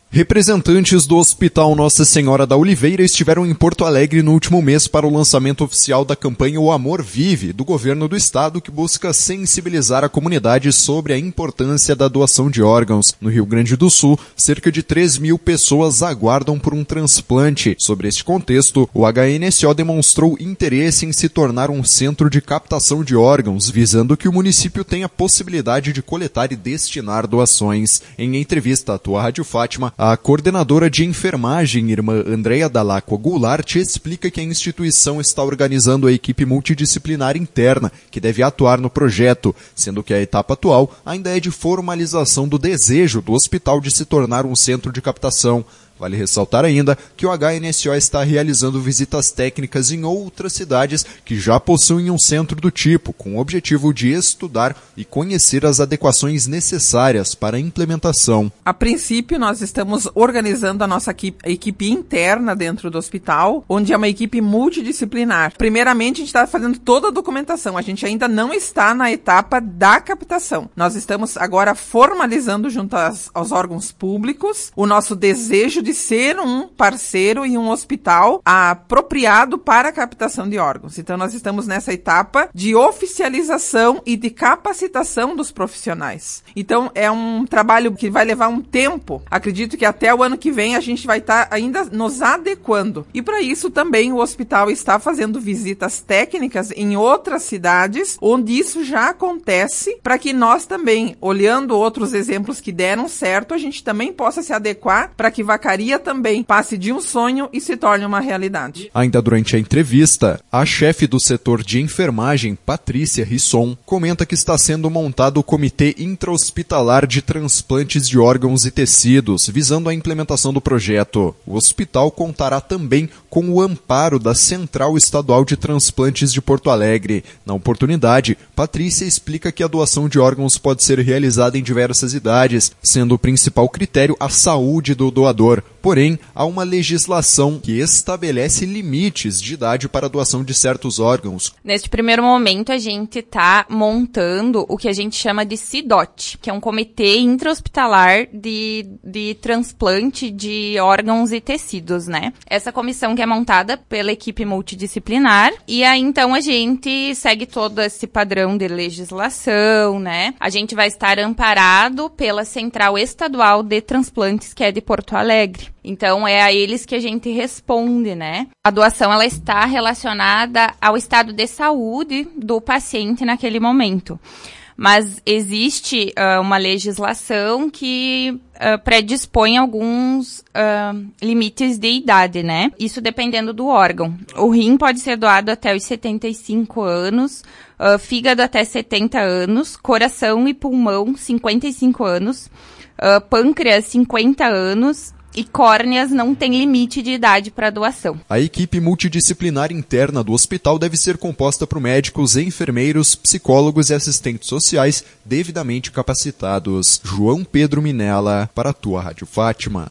Representantes do Hospital Nossa Senhora da Oliveira estiveram em Porto Alegre no último mês para o lançamento oficial da campanha O Amor Vive, do governo do estado, que busca sensibilizar a comunidade sobre a importância da doação de órgãos. No Rio Grande do Sul, cerca de 3.000 pessoas aguardam por um transplante. Sobre este contexto, o HNSO demonstrou interesse em se tornar um centro de captação de órgãos, visando que o município tenha a possibilidade de coletar e destinar doações. Em entrevista à Tua Rádio Fátima, a coordenadora de enfermagem, irmã Andréa Dalacqua Goulart, explica que a instituição está organizando a equipe multidisciplinar interna, que deve atuar no projeto, sendo que a etapa atual ainda é de formalização do desejo do hospital de se tornar um centro de captação. Vale ressaltar ainda que o HNSO está realizando visitas técnicas em outras cidades que já possuem um centro do tipo, com o objetivo de estudar e conhecer as adequações necessárias para a implementação. A princípio, nós estamos organizando a nossa equipe interna dentro do hospital, onde é uma equipe multidisciplinar. Primeiramente, a gente está fazendo toda a documentação. A gente ainda não está na etapa da captação. Nós estamos agora formalizando junto aos órgãos públicos o nosso desejo de ser um parceiro e um hospital apropriado para a captação de órgãos. Então, nós estamos nessa etapa de oficialização e de capacitação dos profissionais. Então, é um trabalho que vai levar um tempo. Acredito que até o ano que vem a gente vai estar ainda nos adequando. E para isso também o hospital está fazendo visitas técnicas em outras cidades, onde isso já acontece, para que nós também, olhando outros exemplos que deram certo, a gente também possa se adequar para que Vacaria também passe de um sonho e se torne uma realidade. Ainda durante a entrevista, a chefe do setor de enfermagem, Patrícia Risson, comenta que está sendo montado o Comitê Intra-Hospitalar de Transplantes de Órgãos e Tecidos, visando a implementação do projeto. O hospital contará também com o amparo da Central Estadual de Transplantes de Porto Alegre. Na oportunidade, Patrícia explica que a doação de órgãos pode ser realizada em diversas idades, sendo o principal critério a saúde do doador. Porém, há uma legislação que estabelece limites de idade para a doação de certos órgãos. Neste primeiro momento, a gente está montando o que a gente chama de CIDOT, que é um comitê intra-hospitalar de transplante de órgãos e tecidos, né? Essa comissão que é montada pela equipe multidisciplinar, e aí então a gente segue todo esse padrão de legislação, né? A gente vai estar amparado pela Central Estadual de Transplantes, que é de Porto Alegre. Então, é a eles que a gente responde, né? A doação, ela está relacionada ao estado de saúde do paciente naquele momento. Mas existe uma legislação que predispõe alguns limites de idade, né? Isso dependendo do órgão. O rim pode ser doado até os 75 anos, fígado até 70 anos, coração e pulmão 55 anos, pâncreas 50 anos, e córneas não tem limite de idade para doação. A equipe multidisciplinar interna do hospital deve ser composta por médicos, enfermeiros, psicólogos e assistentes sociais devidamente capacitados. João Pedro Minella, para a Tua Rádio Fátima.